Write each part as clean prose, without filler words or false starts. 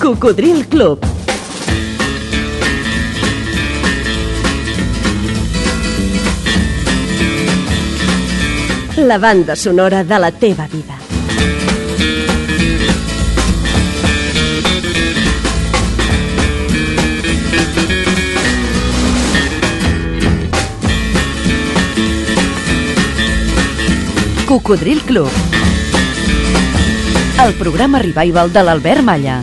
Cocodril Club. La banda sonora de la teva vida. Cocodril Club. El programa revival de l'Albert Malla.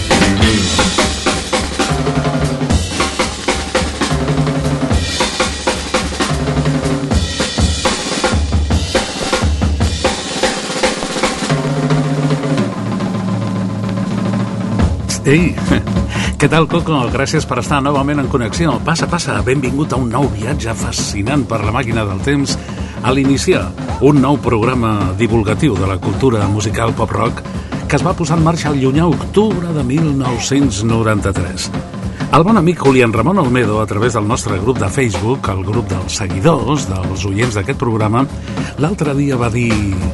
Ei, què tal, Coco? Gràcies per estar novament en connexió. Passa, benvingut a un nou viatge fascinant per la màquina del temps a l'iniciar un nou programa divulgatiu de la cultura musical pop-rock que es va posar en marxa el llunyà octubre de 1993. El bon amic Julián Ramón Olmedo, a través del nostre grup de Facebook, el grup dels seguidors, dels oients d'aquest programa, l'altre dia va dir: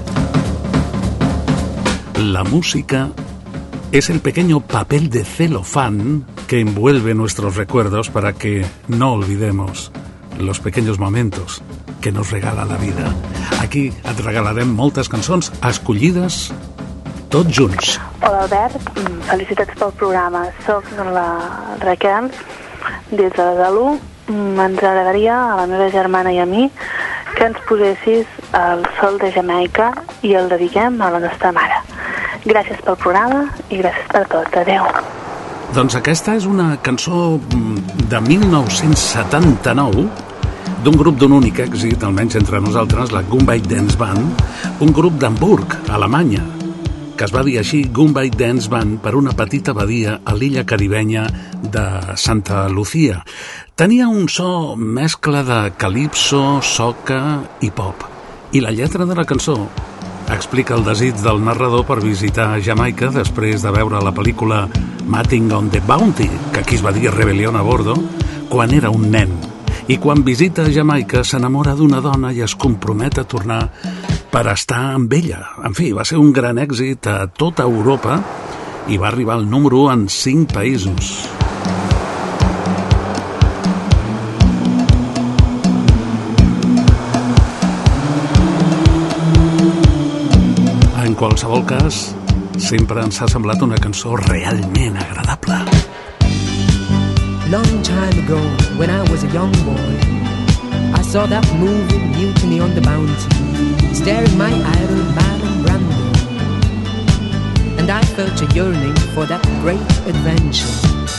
la música es el pequeño papel de celofán que envuelve nuestros recuerdos para que no olvidemos los pequeños momentos que nos regala la vida. Aquí et regalarem moltes cançons escollides tots junts. Hola, Albert. Felicitats pel programa. Soc la Raquel, des de Besalú. Ens agradaria, a la meva germana i a mi, que ens posessis el Sol de Jamaica i el dediquem a la nostra mare. Gràcies pel programa i gràcies per tot. Adéu. Doncs aquesta és una cançó de 1979 d'un grup d'un únic èxit, almenys entre nosaltres, la Goombay Dance Band, un grup d'Hamburg, Alemanya, que es va dir així, Goombay Dance Band, per una petita badia a l'illa caribenya de Santa Lucía. Tenia un so mescla de calipso, soca i pop. I la lletra de la cançó explica el desig del narrador per visitar Jamaica després de veure la pel·lícula Matting on the Bounty, que aquí es va dir Rebelión a Bordo, quan era un nen. I quan visita Jamaica s'enamora d'una dona i es compromet a tornar per estar amb ella. En fi, va ser un gran èxit a tota Europa i va arribar al número 1 en 5 països. En qualsevol cas, sempre ens ha semblat una cançó realment agradable. Long time ago, when I was a young boy, I saw that movie Mutiny on the Bounty, starring my idol Marlon Brando, and I felt a yearning for that great adventure.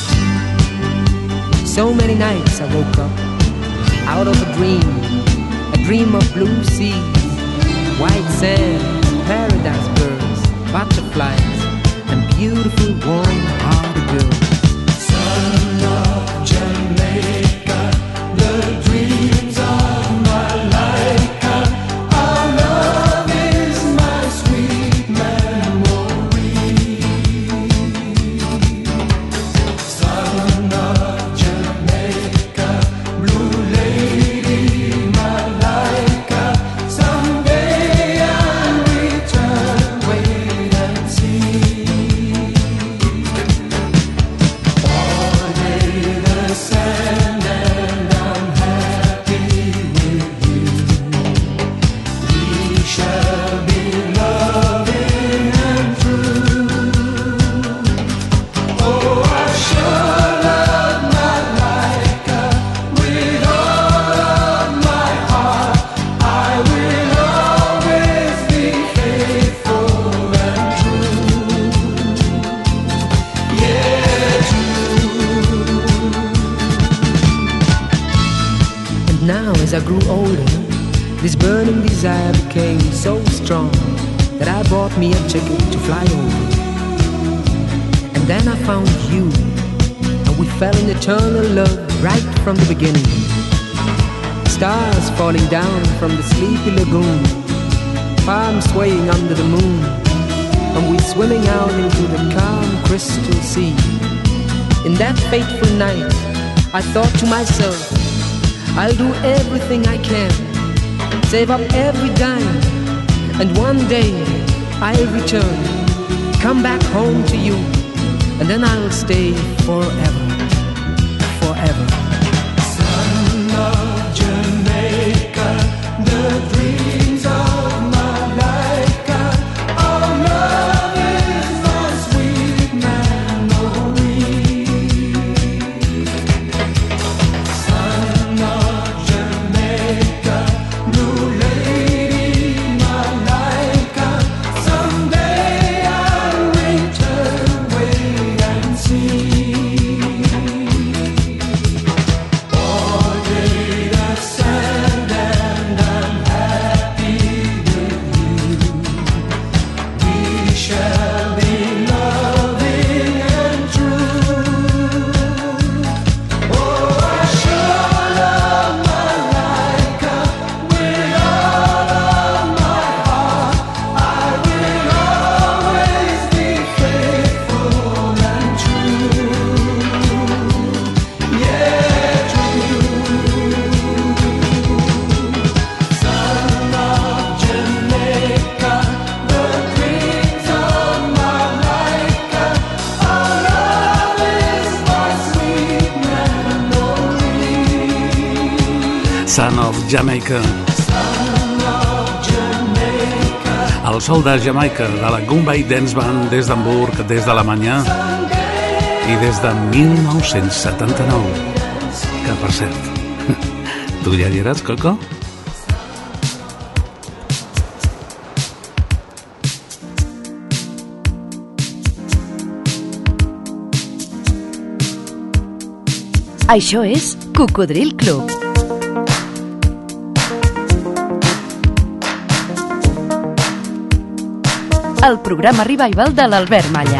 So many nights I woke up out of a dream of blue seas, white sand, paradise birds, butterflies, and beautiful warm-hearted girls. Son of Jamaica, the dreams of my Laika, our love is my sweet memory. Son of Jamaica, blue lady, my Laika, someday I'll return, wait and see. As I grew older, this burning desire became so strong that I bought me a ticket to fly over. And then I found you, and we fell in eternal love right from the beginning. Stars falling down from the sleepy lagoon, palms swaying under the moon, and we swimming out into the calm crystal sea. In that fateful night, I thought to myself, I'll do everything I can, save up every dime, and one day I'll return, come back home to you, and then I'll stay forever, forever. Son of Jamaica, the dreams of my life, our love is my sweet memory. Son of Jamaica, blue lady, my life, someday I'll return, wait and see. Son of Jamaica. El sol de Jamaica, de la Goombay Dance Band, des d'Hamburg, des d'Alemanya i des de 1979. Que, per cert, tu ja hi eres, Coco? Això és Cocodril Club. El programa revival de l'Albert Malla.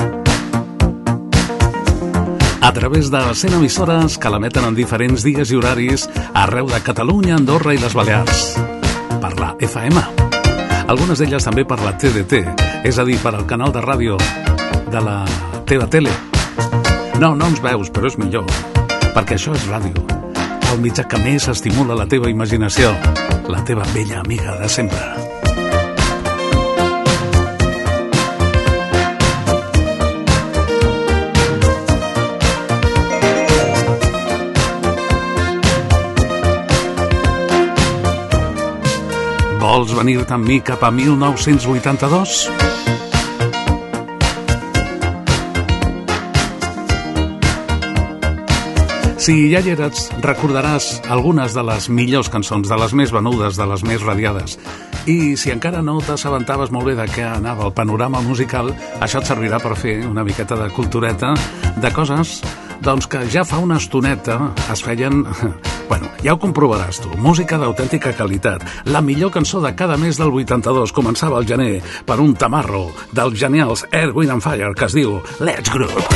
A través de 100 emissores que l'emeten en diferents dies i horaris arreu de Catalunya, Andorra i les Balears. Per la FM. Algunes d'elles també per la TDT, és a dir, per al canal de ràdio de la teva tele. No ens veus, però és millor, perquè això és ràdio. El mitjà que més estimula la teva imaginació, la teva vella amiga de sempre. Vols venir-te amb mi cap a 1982? Si ja hi eres, recordaràs algunes de les millors cançons, de les més venudes, de les més radiades. I si encara no t'assabentaves molt bé de què anava el panorama musical, això et servirà per fer una miqueta de cultureta de coses doncs que ja fa una estoneta es feien... Bueno, ja ho comprovaràs tu. Música d'autèntica qualitat. La millor cançó de cada mes del 82 començava al gener per un tamarro dels genials Earth, Wind & Fire que es diu Let's Groove.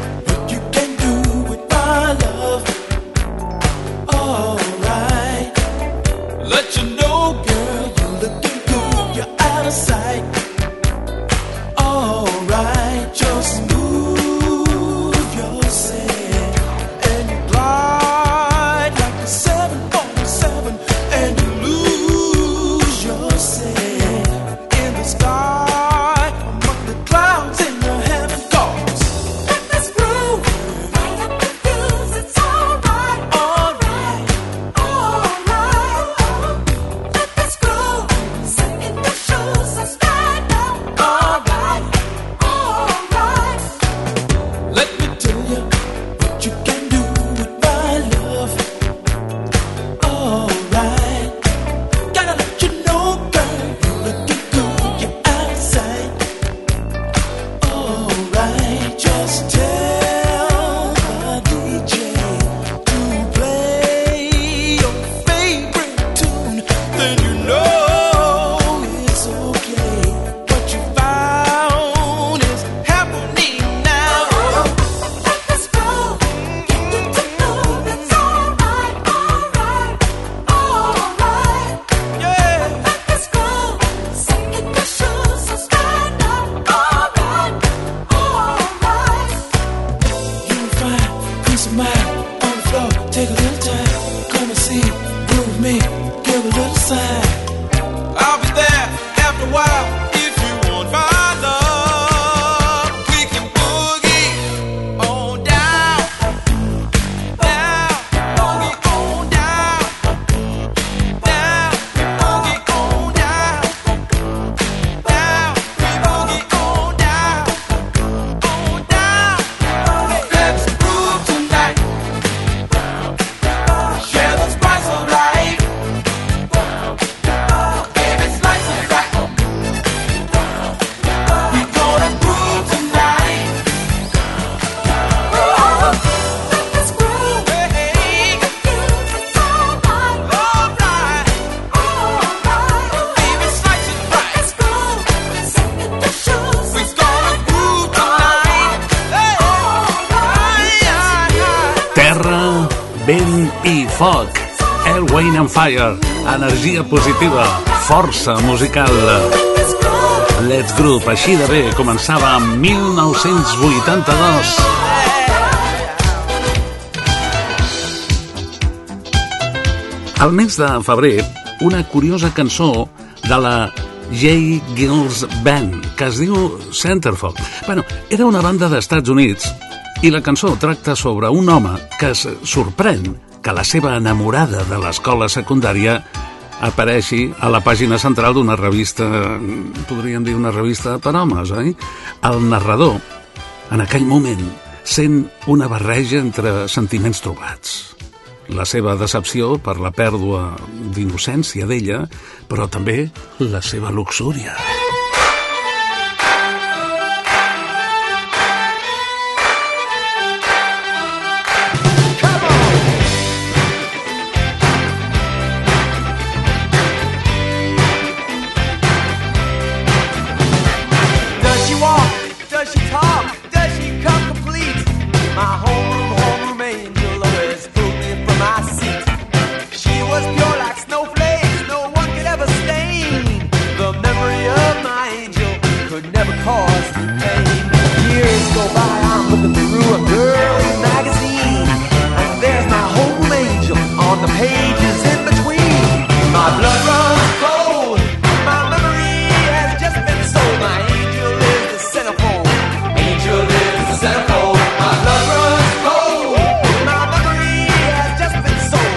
Alright. Peace of mind on the floor. Take a little time. Come and see. Groove with me. Give a little sign. I'll be there after a while. If you want my love, we can boogie on down, down, boogie on down, down, boogie on down, down, we boogie on down, on down. Let's groove tonight. Share the spice of life. Baby, slice it right. We gonna groove tonight. Let's groove, hey. Alright. Baby, slice it right. We gonna groove tonight. Hey. Terra, vent i foc. Air, Wind and Fire. Energia positiva. Força musical. Let's Groove. Així de bé començava en 1982. Al mes de febrer, una curiosa cançó de la J. Geils Band, que es diu Centerfold. Bueno, era una banda d'Estats Units i la cançó tracta sobre un home que es sorprèn que la seva enamorada de l'escola secundària apareixi a la pàgina central d'una revista, podríem dir una revista per homes, oi? El narrador, en aquell moment, sent una barreja entre sentiments trobats. La seva decepció per la pèrdua d'innocència d'ella, però també la seva luxúria. Does she walk? Does she talk? Does she come complete? My homeroom angel always pulled me from my seat. She was pure like snowflakes, no one could ever stain. The memory of my angel could never cause me pain. Years go by, I'm looking through a girly magazine, and there's my homeroom angel on the pages in between. My blood runs cold, my memory has just been sold. My angel is the centerfold. Angel is the centerfold. My blood runs cold. My memory has just been sold.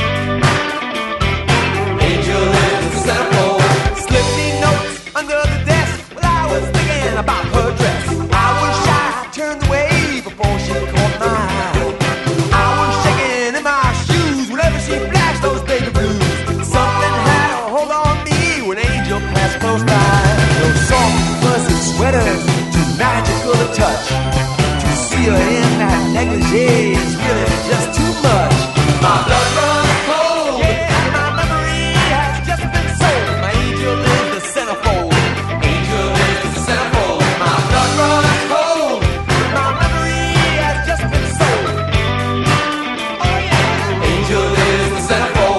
Angel is the centerfold. Slip me notes under the desk while I was thinking about her dress. I was shy, turned away before she caught my eye. I was shaking in my shoes whenever she flashed those baby blues. Something had a hold on me when Angel passed close by. Those soft, fuzzy sweaters, too magical to touch. To see her in that negligee is really just too much. My blood runs cold. Yeah, my memory has just been sold. My angel is the centerfold. Angel is the centerfold. My blood runs cold. My memory has just been sold. Oh yeah. Angel is the centerfold.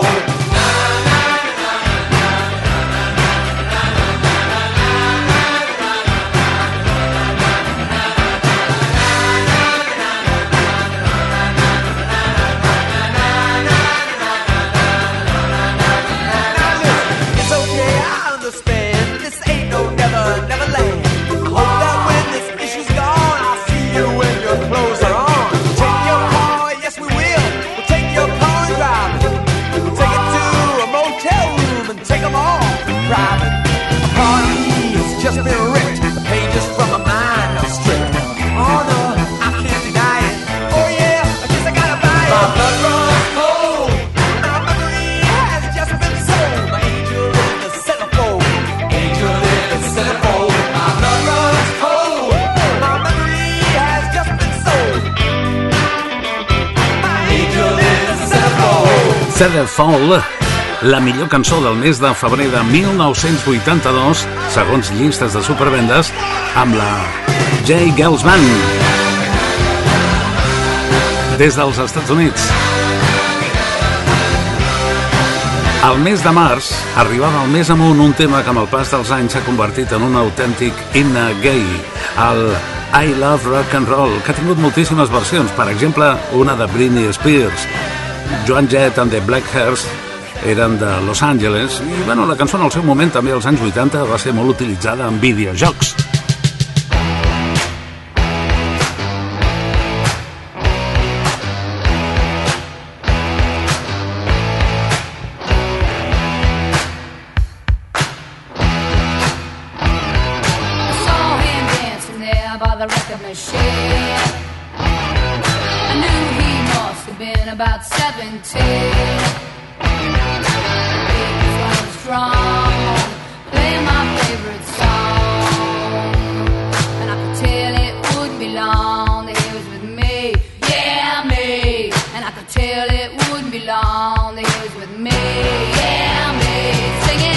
It's okay, I understand. This ain't no never land. Hope that when this issue's gone, I'll see you when your clothes are on. Take your car, yes we will. We'll take your car and drive it. We'll take it to a motel room and take them all private. A part of me has just been ripped. The pages from my mind are stripped. Oh no, I can't deny it. Oh yeah, I guess I gotta buy it. My blood runs cold. My memory has just been sold. My angel is the centerfold. Angel is the centerfold. My blood runs cold. My memory has just been sold. My angel is the centerfold. Centerfold, la millor cançó del mes de febrer de 1982, segons llistes de supervendes, amb la J. Geils Band. Des dels Estats Units. Al mes de març arribava al més amunt un tema que amb el pas dels anys s'ha convertit en un autèntic himne gay, el I Love Rock and Roll, que ha tingut moltíssimes versions, per exemple, una de Britney Spears. Joan Jett and the Blackhearts eren de Los Angeles i bueno, la cançó en el seu moment, també als anys 80, va ser molt utilitzada en videojocs. About 17, strong, playing my favorite song, and I could tell it wouldn't be long that he was with me, yeah me, and I could tell it wouldn't be long that he was with me, yeah me, singing.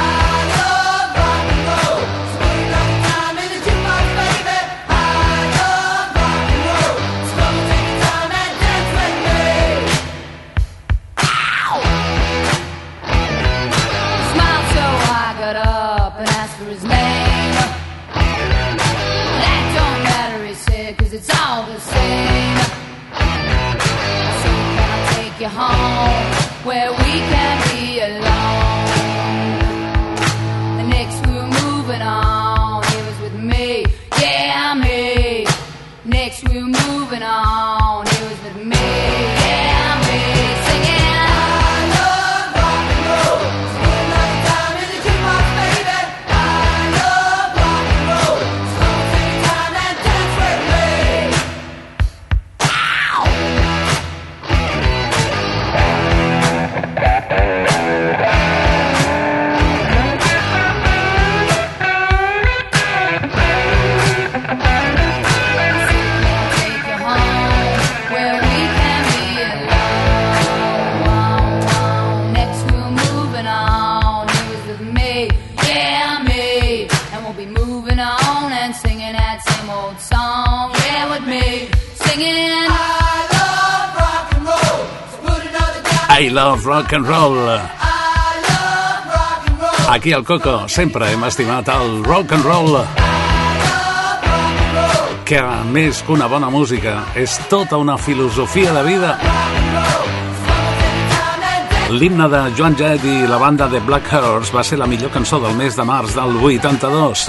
It's all the same. So can I take you home where we can be alone? The next we were moving on, he was with me, yeah me. Next we were moving on, he was with me, yeah me. Singing. I Love Rock and Roll. Aquí al Coco sempre hem estimat el rock and roll, que més que una bona música és tota una filosofia de vida. L'himne de Joan Jett i la banda de Blackhearts va ser la millor cançó del mes de març del 82.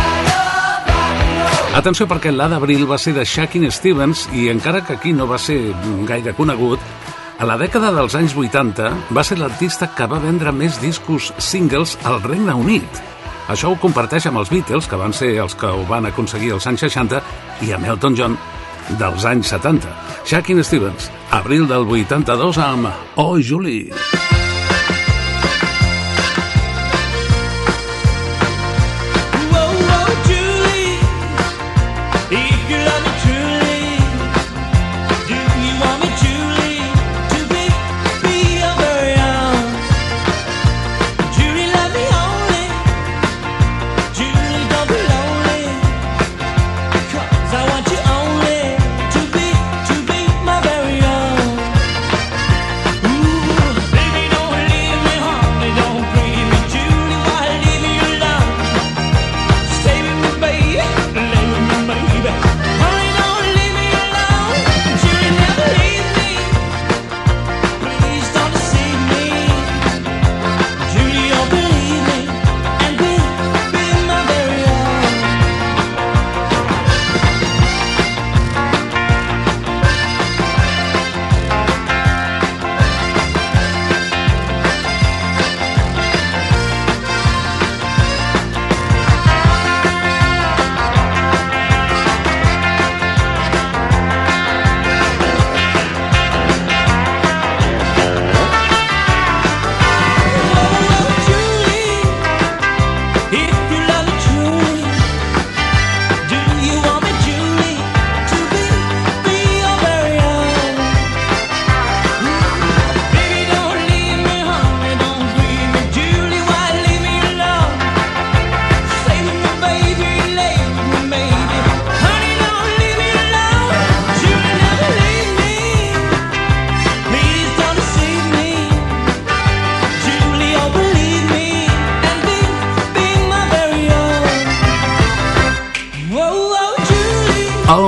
Atenció, perquè l'1 d'abril va ser de Shakin' Stevens i encara que aquí no va ser gaire conegut, a la dècada dels anys 80 va ser l'artista que va vendre més discos singles al Regne Unit. Això ho comparteix amb els Beatles, que van ser els que ho van aconseguir als anys 60, i amb Elton John dels anys 70. Shakin' Stevens, abril del 82 amb Oh Julie. Baby,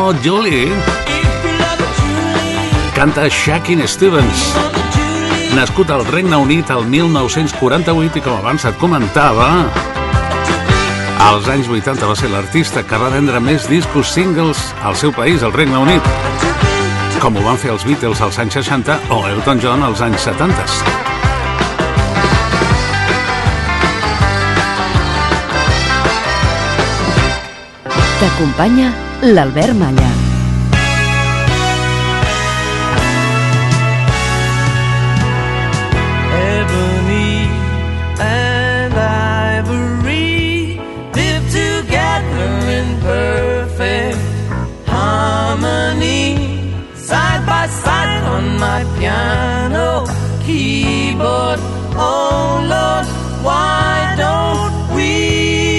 Oh, Julie. Canta Shakin' Stevens. Nascut al Regne Unit el 1948 i, com abans et comentava, als anys 80 va ser l'artista que va vendre més discos singles al seu país, al Regne Unit, com ho van fer els Beatles als anys 60 o Elton John als anys 70. T'acompanya l'Albert Malla. Ebony and ivory live together in perfect harmony, side by side on my piano keyboard. Oh Lord, why don't we?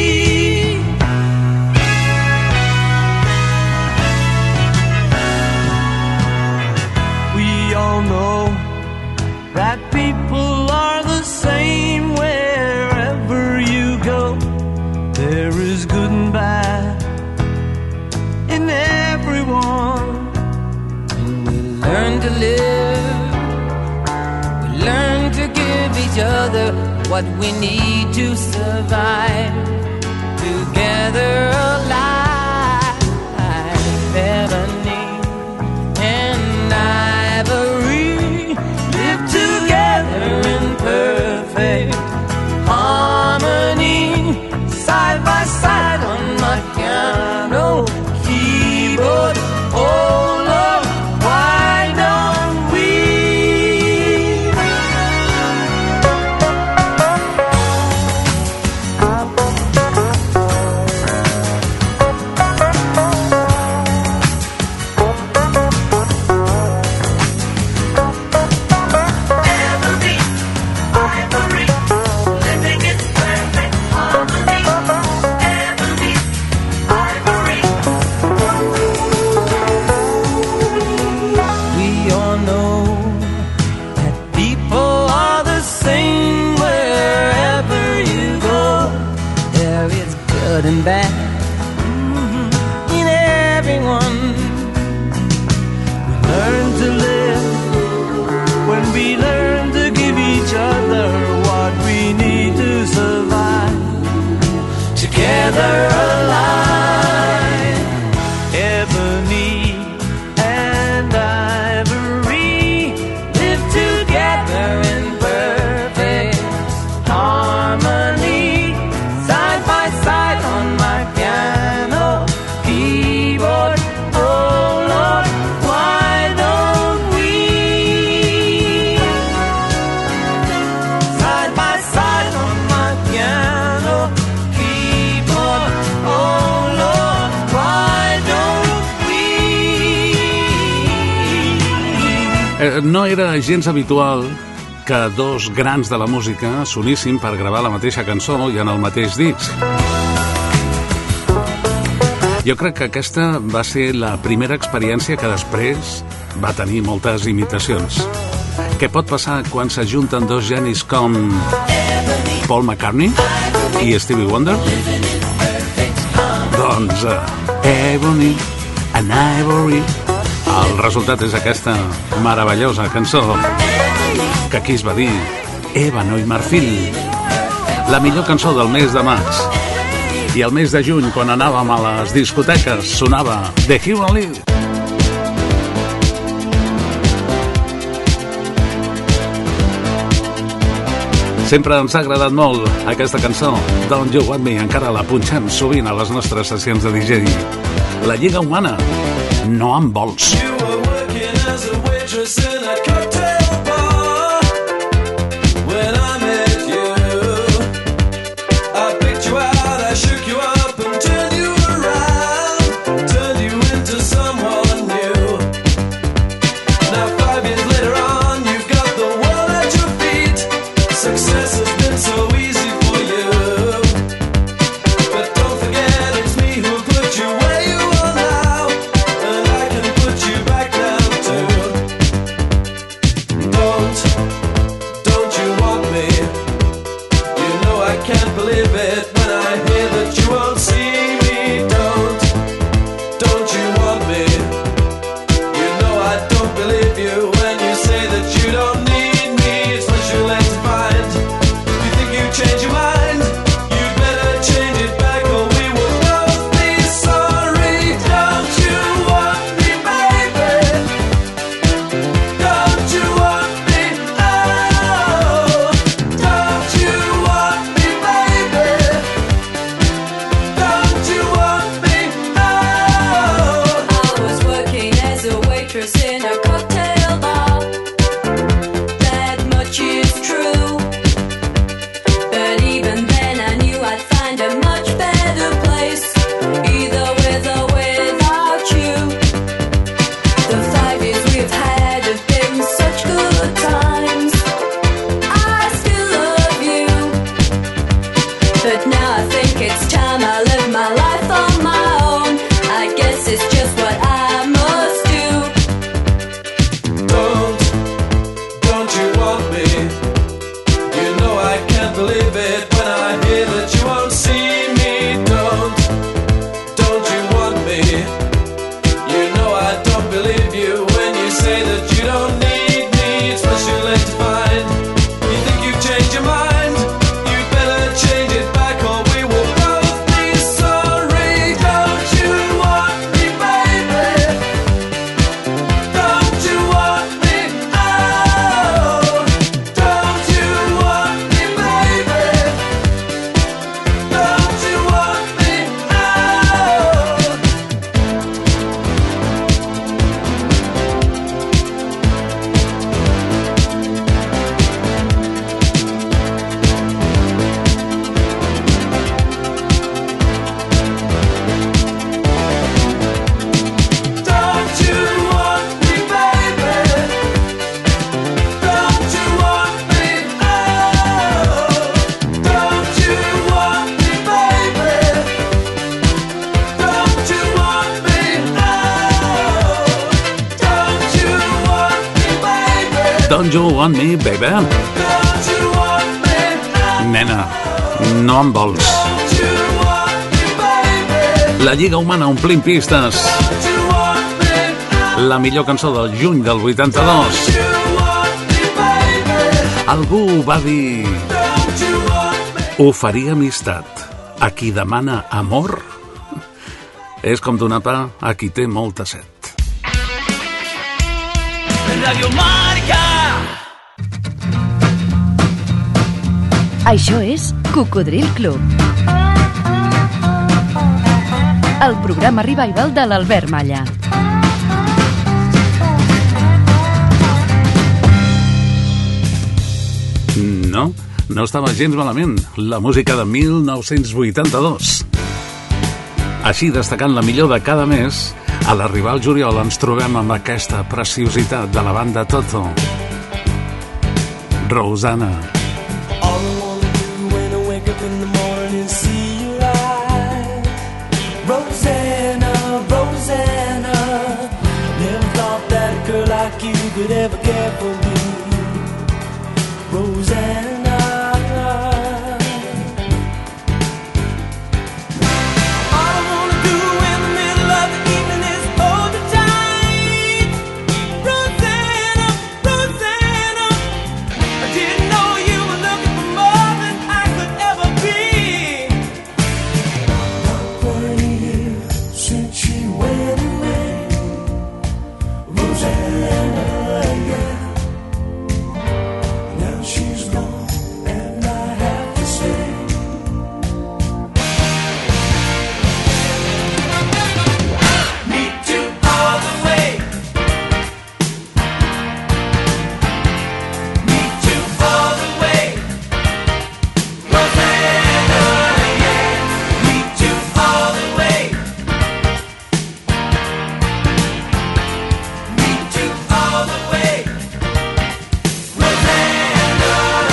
We all know that people are the same wherever you go. There is good and bad in everyone. And we learn to live, we learn to give each other what we need to survive. Together alive, ebony and ivory live together in perfect harmony, side by side on my piano keyboard. Oh Lord, why don't we? We all know that people are the same wherever you go. There is good and bad in everyone. We learn to live when we learn to give each other what we need to survive. Together alive, ebony and ivory live together in perfect harmony, side by side on my piano keyboard. Oh Lord, why don't we? Side by side on my piano keyboard. Oh Lord, why don't we? No era gens habitual que dos grans de la música s'unissin per gravar la mateixa cançó i en el mateix disc. Jo crec que aquesta va ser la primera experiència que després va tenir moltes imitacions. Què pot passar quan s'ajunten dos genis com Paul McCartney i Stevie Wonder? Doncs Ebony and Ivory. El resultat és aquesta meravellosa cançó que aquí es va dir Ébano i Marfil, la millor cançó del mes de maig. I el mes de juny, quan anàvem a les discoteques, sonava The Human League. Sempre ens ha agradat molt aquesta cançó, Don't You Want Me, encara la punxem sovint a les nostres sessions de DJ. La Lliga Humana, no em vols. You were working as a waitress in a cocktail bar when I met you. I picked you out, I shook you up and turned you around, turned you into someone new. Now 5 years later on, you've got the world at your feet. Success has been so easy for you, but don't forget it's me who put you where you are now, and I can put you back down too. good times. I still love you, but now I think it's time I live my life on my own. I guess it's just what I must do. Don't you want me? You know I can't believe it when I hear that you won't see me. Don't you want me? You know I don't believe you when you say that you don't need me. It's much too late to find. You think you've changed your mind? You'd better change it back or we will both be sorry. Don't you want me, baby? Don't you want me? Oh, don't you want me, baby? Don't you want me? Don't you want me, baby? Don't you want me? Oh, don't you want me, baby? Don't you want me? Oh, don't you want me, baby? Don't you want me, baby? Don't you want me? Nena, no em vols. Don't you want me, baby? La Lliga Humana omplint pistes. Don't you want me? La millor cançó del juny del 82. Don't you want me, baby? Algú va dir... Don't you want me? Oferir amistat a qui demana amor és com donar pa a qui té molta set. Radio Marca. Això és Cocodril Club. El programa revival de l'Albert Malla. No estava gens malament. La música de 1982. Així, destacant la millor de cada mes, a l'arribar al juliol ens trobem amb aquesta preciositat de la banda Toto. Rosanna. All I wanna do when I wake up in the morning is see your eyes. Rosanna, Rosanna. Never thought that a girl like you could ever care for me. Rosanna. All I wanna do in the middle of the evening is hold you tight. Rosanna, Rosanna. I didn't know you were looking for more than I could ever be. Not quite a year since she went away. Rosanna, yeah. Now she's gone and I have to say, meet you all the way. Meet you all the way. Rosanna, yeah. Meet you all the way. Meet you all the way. Rosanna,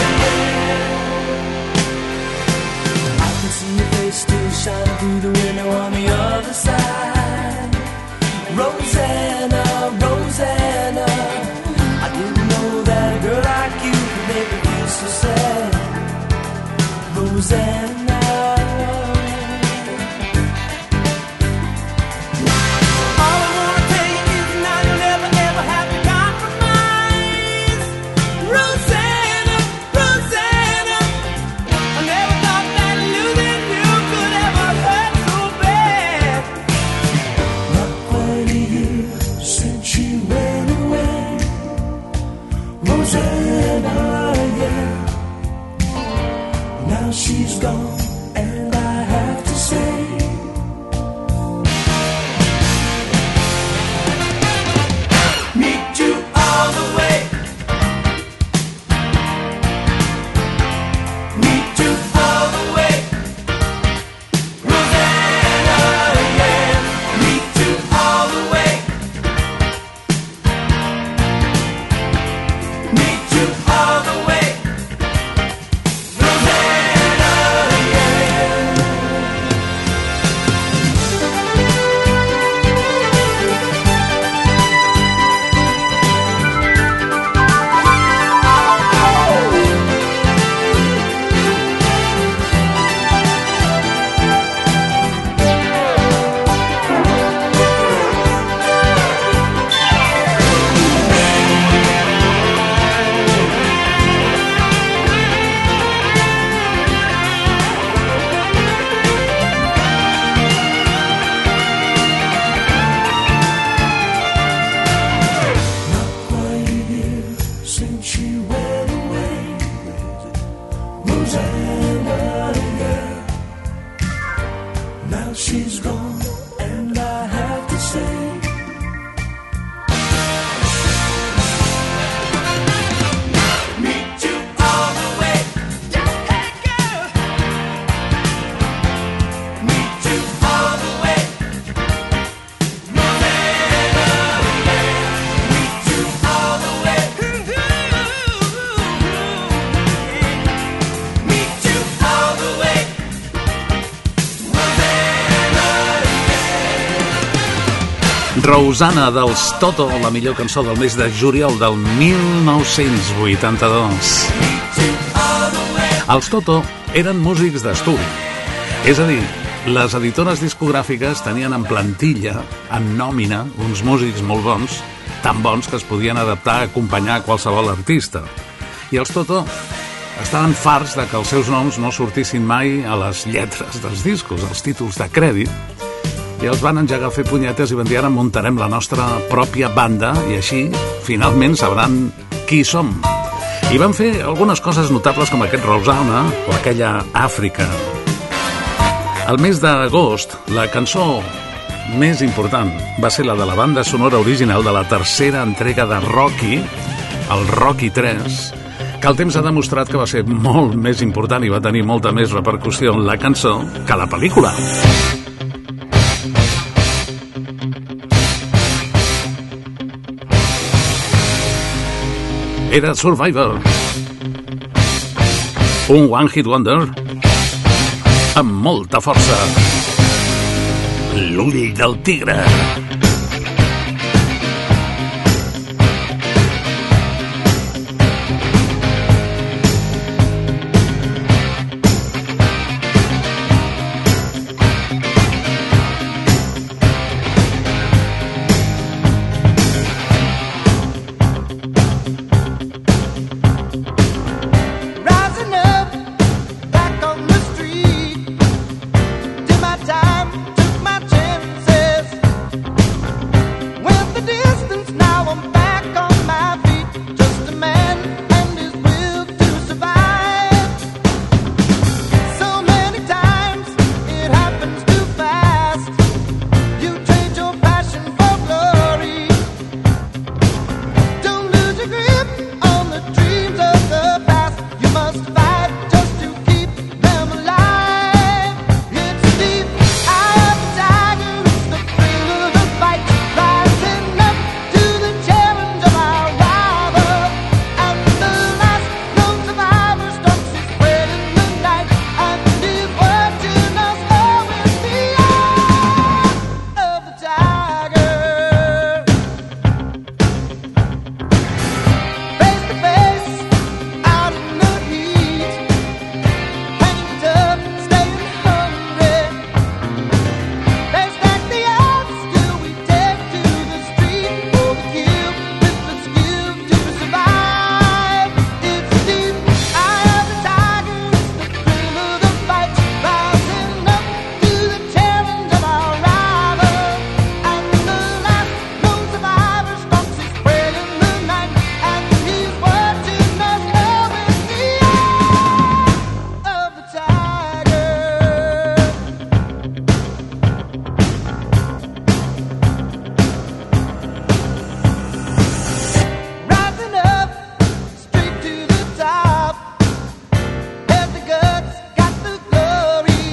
yeah. I can see your face still shining through the window on the other side. Rosanna, Rosanna. I didn't know that a girl like you could make me feel so sad. Rosanna. All I wanna tell you is now you'll never ever have to compromise. Rosanna, Rosanna. I never thought that losing you could ever hurt so bad. Not quite a year since she went away. Rosanna, yeah. Now she's gone and I have to say, meet you all the way. Meet you all the way. Rosanna, yeah. Meet you all the way. Meet since she went away. Rosanna, yeah. Now she's gone, and I have to say, meet you all the way. Hey girl, meet you all the way. Rosanna, yeah. Meet you all the way. Meet you all the way. Rosanna dels Toto, la millor cançó del mes de juliol del 1982. Els Toto eren músics d'estudi. És a dir, les editores discogràfiques tenien en plantilla, en nòmina, uns músics molt bons, tan bons que es podien adaptar a acompanyar qualsevol artista. I els Toto estaven farts de que els seus noms no sortissin mai a les lletres dels discos, als títols de crèdit, i els van engegar a fer punyetes i van dir: ara muntarem la nostra pròpia banda i així finalment sabran qui som. I van fer algunes coses notables com aquest Rosanna o aquella Àfrica. Al mes d'agost, la cançó més important va ser la de la banda sonora original de la tercera entrega de Rocky, el Rocky 3, que el temps ha demostrat que va ser molt més important i va tenir molta més repercussió en la cançó que la pel·lícula. Era Survivor, un one hit wonder amb molta força. L'ull del tigre. Rising up, back on the street. Did my time, took my chances. Went the distance, now I'm back on my feet. Just a man and his will to survive. So many times it happens too fast. You trade your passion for glory. Don't lose your grip on the dreams of the past. You must fight just to keep them alive. It's deep, eye of the tiger, it's the thrill of the fight. Rising up to the challenge of our rival. And the last known survivor stalks his prey in the night. And he's watching us all with the eye of the tiger. Face to face, out in the heat, hanging tough, staying hungry. They stack the odds, still we take to the street for the kill, with the skill to survive. It's deep, eye of the tiger, it's the thrill of the fight. Rising up to the challenge of our rival. And the last known survivor stalks his prey in the night. And he's watching us all with the eye of the tiger. Rising up, straight to the top. Had the guts, got the glory.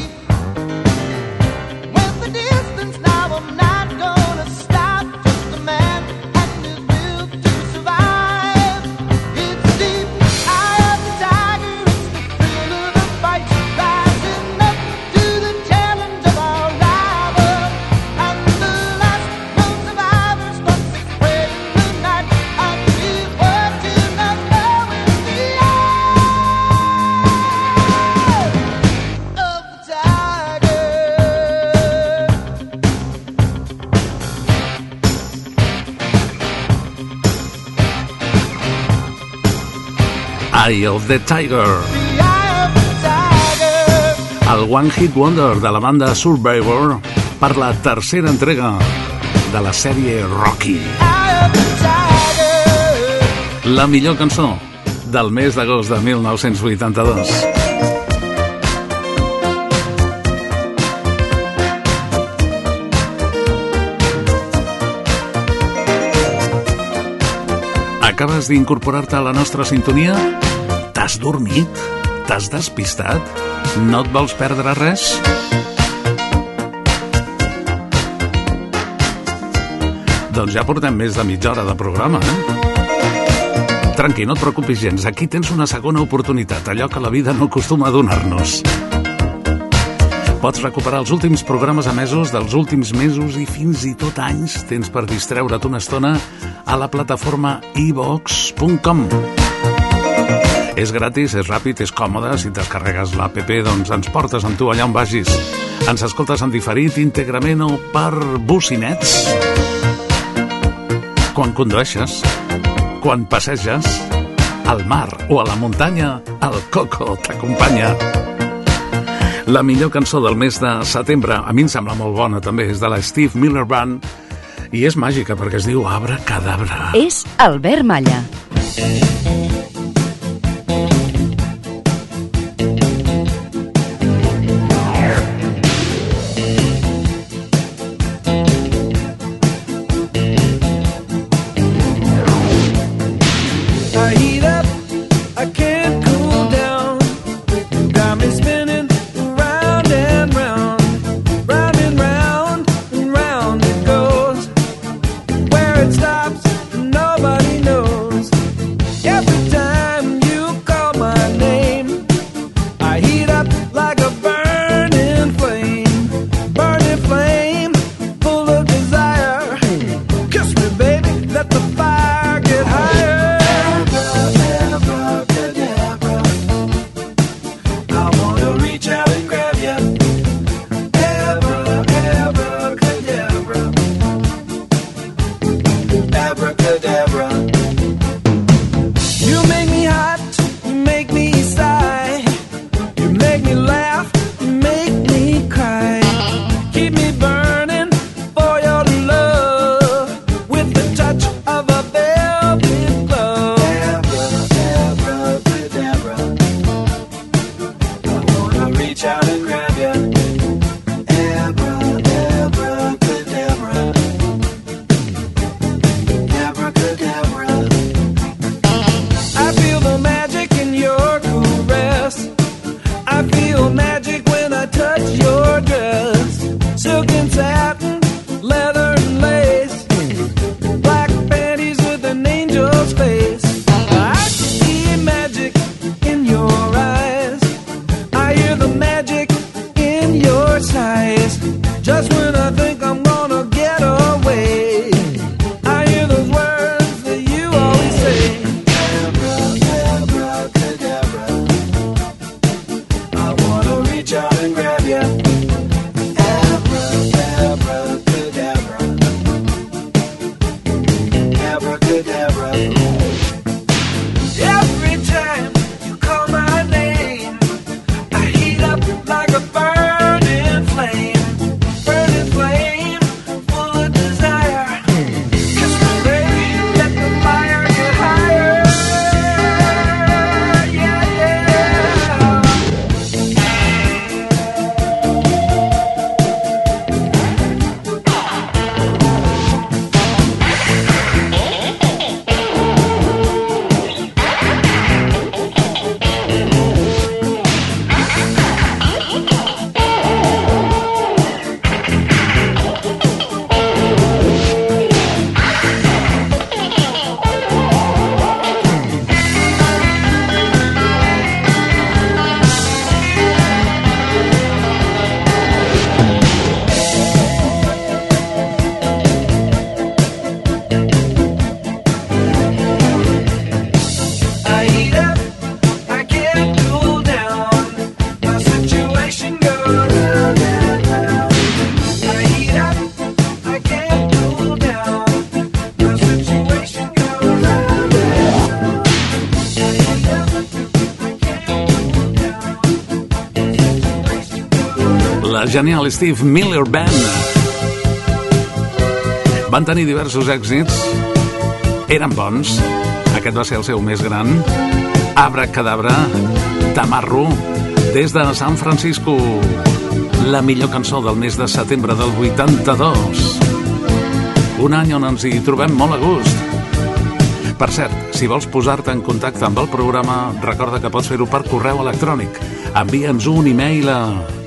Went the distance, now I'm not gonna stop. Just a man and his will to survive. It's deep, eye of the tiger, it's the thrill of the fight. Rising up to the challenge of our rival. And the last known survivor stalks his prey in the night. And he's watching us all with the eye of the tiger. Eye of the Tiger, The eye of the tiger. el one hit wonder de la banda Survivor per la tercera entrega de la sèrie Rocky. Eye of the tiger. La millor cançó del mes d'agost de 1982. Acabes d'incorporar-te a la nostra sintonia? T'has dormit? T'has despistat? No et vols perdre res? Doncs ja portem més de mitja hora de programa, Tranqui, no et preocupis gens, aquí tens una segona oportunitat, allò que la vida no acostuma a donar-nos. Pots recuperar els últims programes emesos dels últims mesos i fins i tot anys. Tens per distreure't una estona a la plataforma iVox.com. És gratis, és ràpid, és còmode. Si descarregues l'app, doncs ens portes amb tu allà on vagis. Ens escoltes en diferit, íntegrament o per bocinets. Quan condueixes, quan passeges, al mar o a la muntanya, el Coco t'acompanya. La millor cançó del mes de setembre, a mi em sembla molt bona també, és de la Steve Miller Band i és màgica perquè es diu Abracadabra. És Albert Malla. La genial Steve Miller Band. Van tenir diversos èxits, eren bons. Aquest va ser el seu més gran. Abracadabra, Tamarro, des de San Francisco. La millor cançó del mes de setembre del 82. Un any on ens hi trobem molt a gust. Per cert, si vols posar-te en contacte amb el programa, recorda que pots fer-ho per correu electrònic. Envia'ns un e-mail a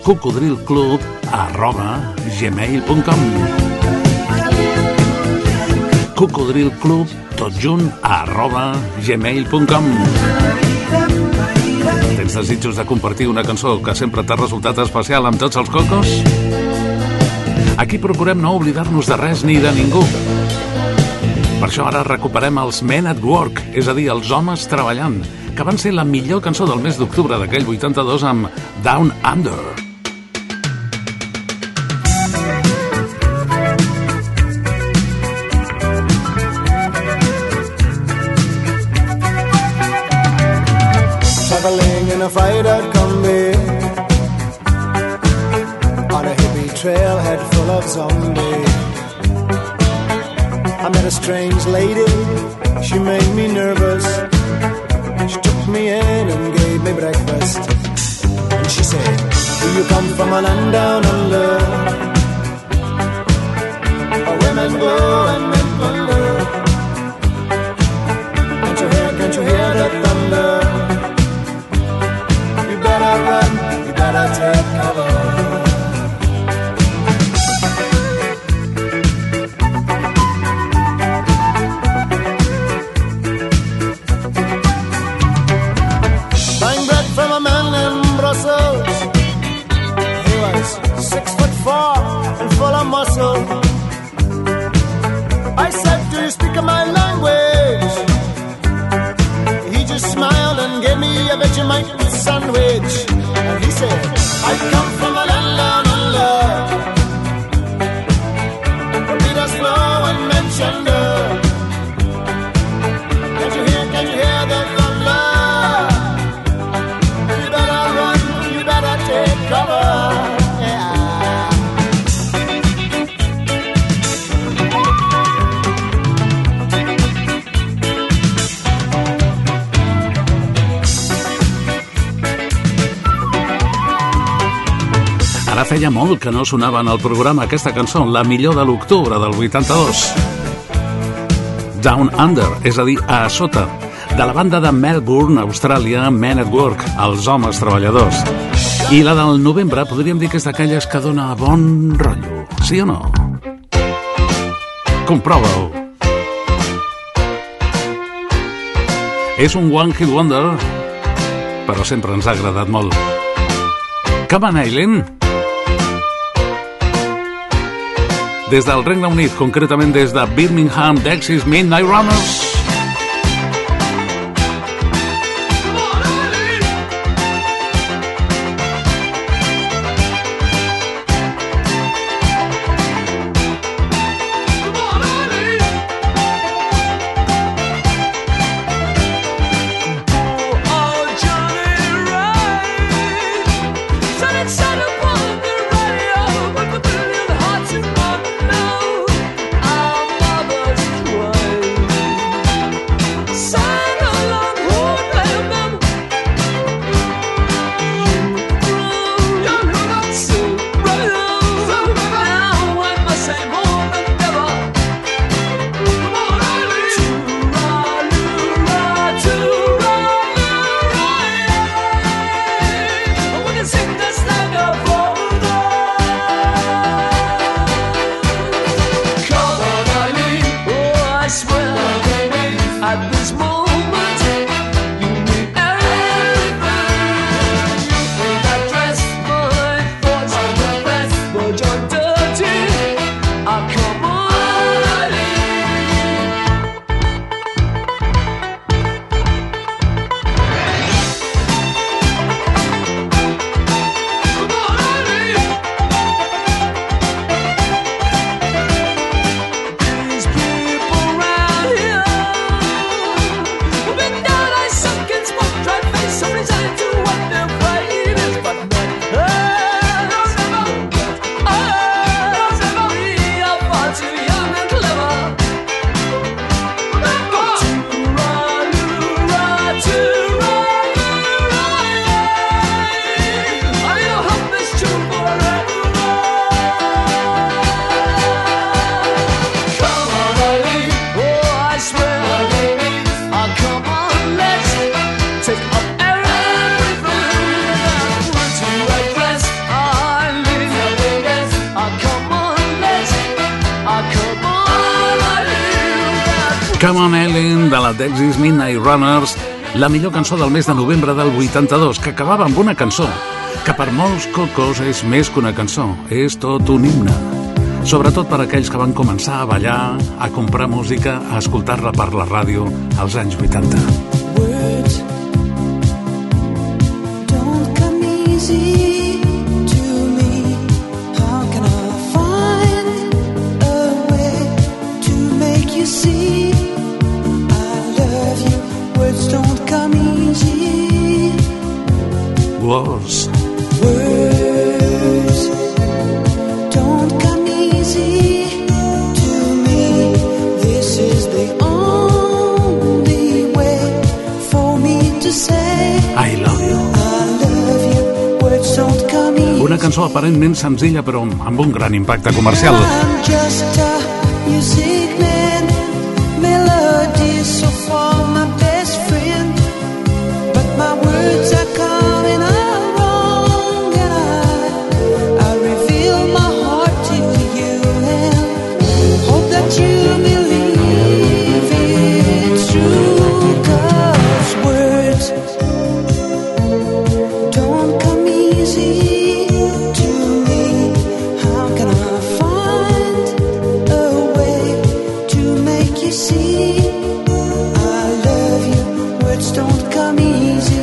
cocodrilclub@gmail.com. Cocodrilclub, tot junt, @gmail.com. Tens desitjos de compartir una cançó que sempre t'ha resultat especial amb tots els cocos? Aquí procurem no oblidar-nos de res ni de ningú. Per això ara recuperem els Men at Work, és a dir, els homes treballant, que van ser la millor cançó del mes d'octubre d'aquell 82 amb Down Under. Traveling in a freighter combi on a hippie trailhead full of zombies. I met a strange lady, she made me nervous. She took me in and gave me breakfast. And she said, do you come from a land down under, where women go and men wonder? Can't you hear the thunder? You better run, you better take cover. He was 6'4" and full of muscle. I said, do you speak my language? He just smiled and gave me a Vegemite sandwich. And he said, I come from a land down under, where Peter's flow and Manchester. Can't you hear the thunder? Ara feia molt que no sonava en el programa aquesta cançó, la millor de l'octubre del 82. Down Under, és a dir, a sota, de la banda de Melbourne, Austràlia, Men at Work, els homes treballadors. I la del novembre podríem dir que és d'aquelles que dona bon rotllo, sí o no? Comprova-ho. És un one hit wonder, però sempre ens ha agradat molt. Come on, Eileen. Des del Regne Unit, concretament des de Birmingham, Dexys Midnight Runners. take up everything that words you address. I need come on, come on, I need that. Come on Ellen, de la Dexys Midnight Runners, la millor cançó del mes de novembre del 82, que acabava amb una cançó que per molts cocos és més que una cançó, és tot un himne. Sobretot per aquells que van començar a ballar, a comprar música, a escoltar-la per la ràdio als anys 80. Words don't come easy to me. How can I find a way to make you see I love you? Words don't come easy. Words. Words don't come easy to me. This is the only way for me to say I love you. I love you. Words don't come easy. Una cançó aparentment senzilla però amb un gran impacte comercial. I'm just a music man. Melodies so far my best friend, but my words are coming out wrong, and I reveal my heart to you and hope that you believe it's true. 'Cause words don't come easy to me. How can I find a way to make you see I love you? Words don't come easy.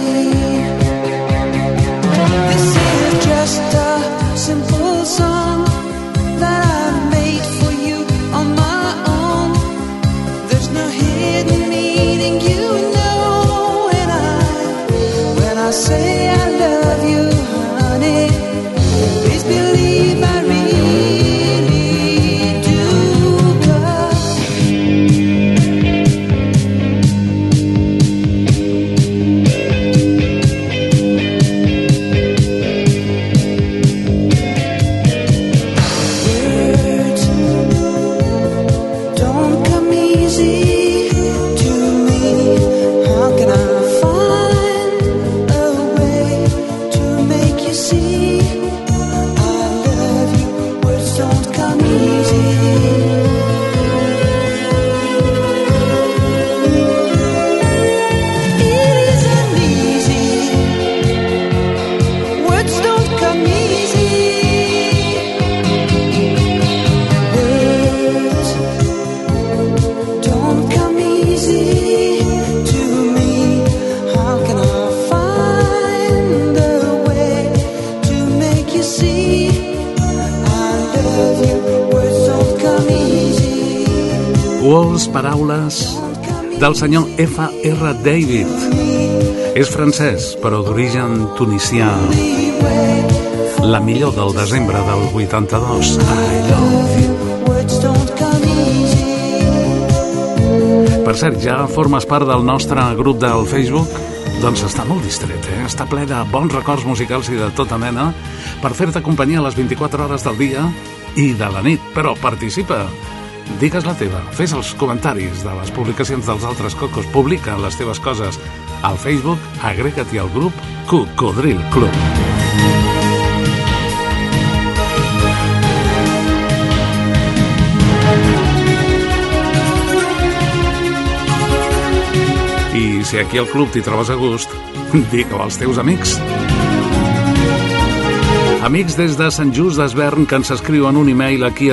This is just a simple song that I made for you on my own. There's no hidden meaning, you know, and when I say I love you, honey, please believe I really do. 'Cause words don't come easy to me. How can I find a way to make you see I love you? Words don't come easy. It isn't easy. Words don't come easy. Words don't come easy to me. How can I find a way to make you see I love you? Words don't come easy. Words, paraules del senyor F.R. David. És francès, però d'origen tunisià. La millor del desembre del 82. I love you. Words don't come easy. Per cert, ja formes part del nostre grup del Facebook? Doncs està molt distret, Està ple de bons records musicals i de tota mena per fer-te companyia a les 24 hores del dia i de la nit. Però participa, digues la teva, fes els comentaris de les publicacions dels altres cocos, publica les teves coses al Facebook, agrega-t'hi al grup Cocodril Club. I si aquí al club t'hi trobes a gust, digue-ho als teus amics. Amics des de Sant Just d'Esvern que ens escriuen un e-mail aquí a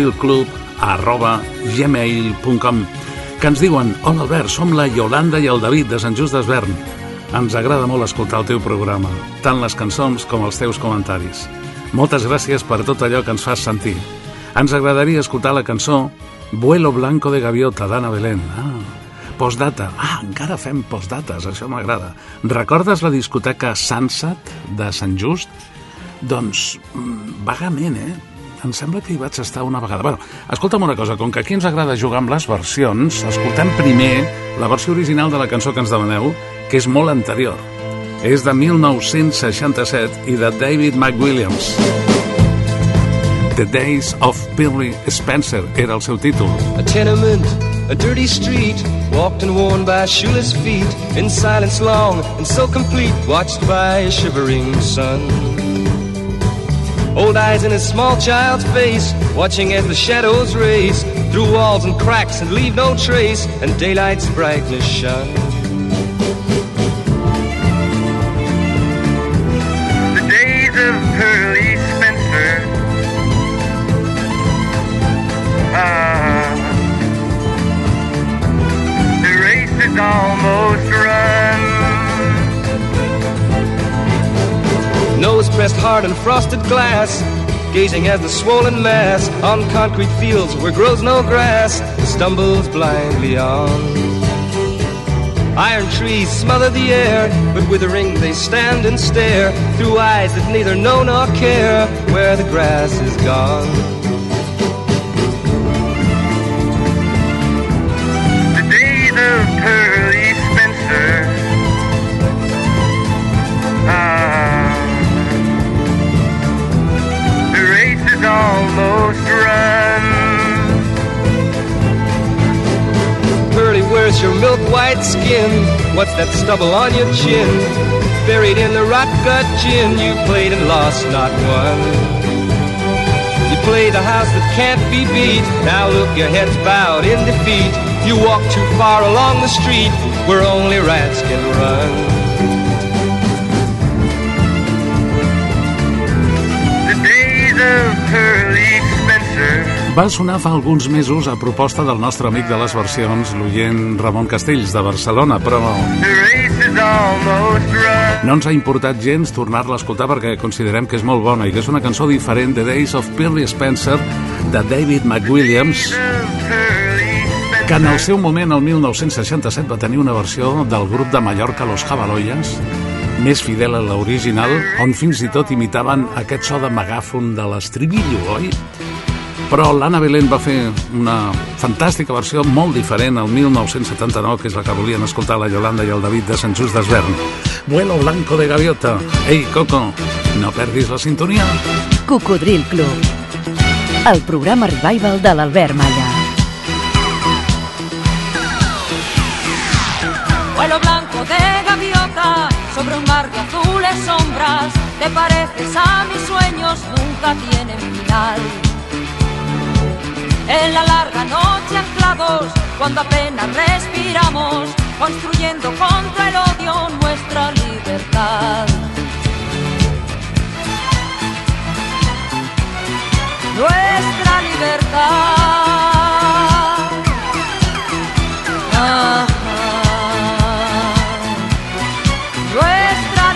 cocodrilclub@gmail.com, que ens diuen: hola Albert, som la Yolanda i el David de Sant Just d'Esvern. Ens agrada molt escoltar el teu programa, tant les cançons com els teus comentaris. Moltes gràcies per tot allò que ens fas sentir. Ens agradaria escoltar la cançó Vuelo Blanco de Gaviota d'Anna Belén. Postdata. Encara fem postdates, això m'agrada. Recordes la discoteca Sunset de Sant Just? Doncs, vagament, Em sembla que hi vaig estar una vegada. Bueno, escolta'm una cosa, com que aquí ens agrada jugar amb les versions, escoltem primer la versió original de la cançó que ens demaneu, que és molt anterior. És de 1967 i de David McWilliams. The Days of Billy Spencer era el seu títol. A tenement a dirty street, walked and worn by shoeless feet, in silence long and so complete, watched by a shivering sun. Old eyes in a small child's face, watching as the shadows race through walls and cracks and leave no trace, and daylight's brightness shone. The days of Pearly Spencer, the race is almost run. Nose pressed hard on frosted glass, gazing as the swollen mass on concrete fields where grows no grass stumbles blindly on. Iron trees smother the air, but withering they stand and stare through eyes that neither know nor care where the grass is gone. The days of Pearly Spencer, the race is almost run. Pearly, where's your milk white skin? What's that stubble on your chin? Buried in the rot gut gin, you played and lost not one. You played a house that can't be beat, now look, your head's bowed in defeat. You walk too far along the street where only rats can run. The days of Pearly Spencer. Va sonar fa alguns mesos a proposta del nostre amic de les versions, l'oient Ramon Castells, de Barcelona, però no ens ha importat gens tornar-la a escoltar perquè considerem que és molt bona i que és una cançó diferent de Days of Pearly Spencer, de David McWilliams, que en el seu moment, el 1967, va tenir una versió del grup de Mallorca, Los Jabaloyas, més fidel a l'original, on fins i tot imitaven aquest so de megàfon de l'estribillo, oi? Però l'Anna Belén va fer una fantàstica versió molt diferent el 1979, que és la que volien escoltar la Yolanda i el David de Sant Just d'Esvern. Vuelo blanco de gaviota. Ei, Coco, no perdis la sintonia. Cocodril Club, el programa revival de l'Albert Malla. Vuelo blanco de gaviota sobre un mar de azules sombras, te pareces a mis sueños, nunca tienen final. En la larga noche anclados, cuando apenas respiramos, construyendo contra el odio nuestra libertad. Nuestra libertad. Nuestra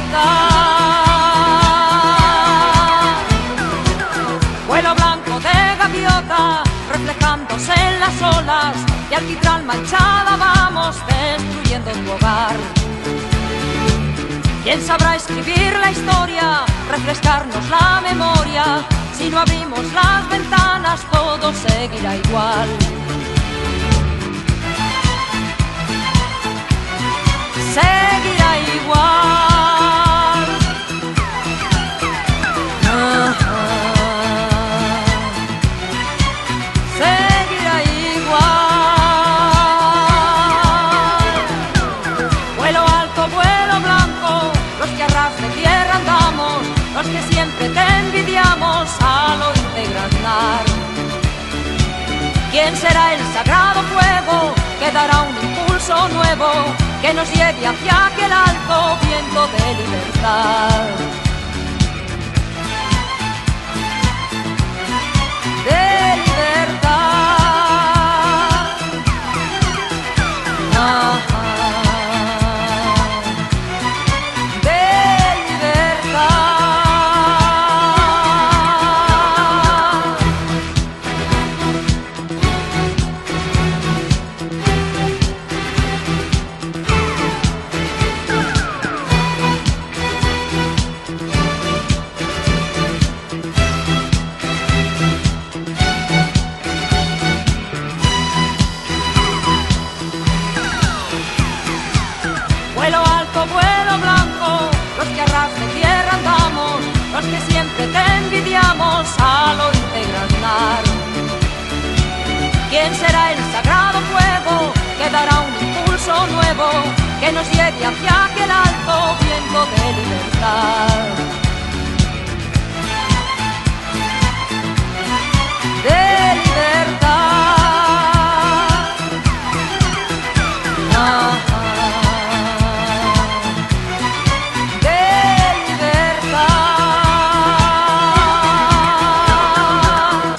libertad. Vuelo blanco de gaviota, reflejándose en las olas, y alquitrán manchada vamos destruyendo tu hogar. ¿Quién sabrá escribir la historia, refrescarnos la memoria? Si no abrimos las ventanas todo seguirá igual. Seguirá igual. Seguirá igual. Vuelo alto, vuelo blanco, los que a ras de tierra andamos, los que siempre te envidiamos al oírte granar. ¿Quién será el sagrado fuego que dará un impulso nuevo, que nos lleve hacia aquel alto viento de libertad? De libertad. De libertad. Vuelo alto, vuelo blanco, los que a ras de tierra andamos, los que siempre te envidiamos al oírte granar. ¿Quién será el sagrado camino nuevo que nos lleve hacia aquel alto viento de libertad. De libertad. De libertad.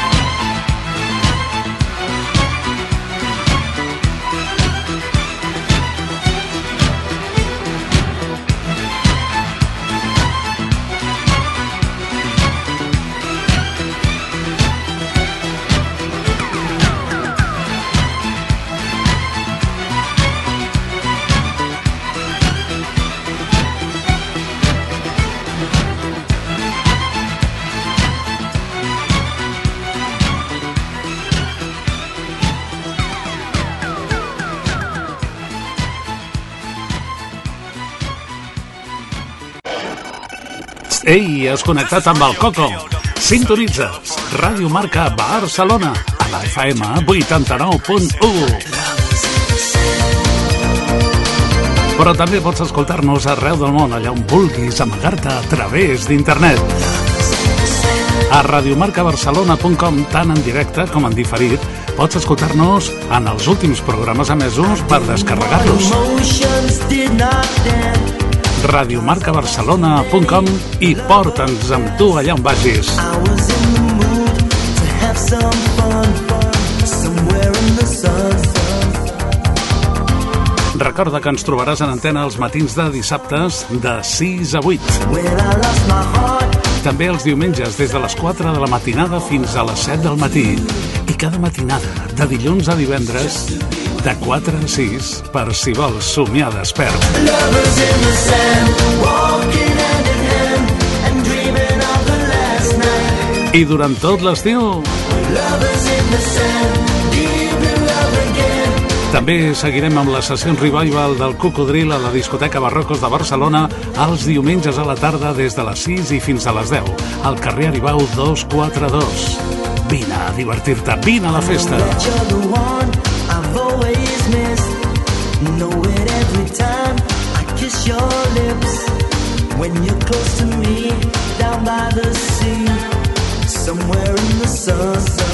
Ei, has connectat amb el Coco. Sintonitzes Ràdio Marca Barcelona a la FM 89.1. Però també pots escoltar-nos arreu del món, allà on vulguis amagar-te a través d'internet. A radiomarcabarcelona.com, tant en directe com en diferit, pots escoltar-nos en els últims programes emesos per descarregar-los. radiomarcabarcelona.com i porta'ns amb tu allà on vagis. Recorda que ens trobaràs en antena els matins de dissabtes de 6 a 8. També els diumenges des de les 4 de la matinada fins a les 7 del matí. I cada matinada, de dilluns a divendres, de 4 a 6, per si vols somiar despert. I durant tot l'estiu també seguirem amb les sessions revival del Cocodril a la discoteca Barrocos de Barcelona els diumenges a la tarda des de les 6 i fins a les 10 al carrer Aribau 242. Vine a divertir-te, vine a la festa. Know it every time I kiss your lips. When you're close to me, down by the sea, somewhere in the sun.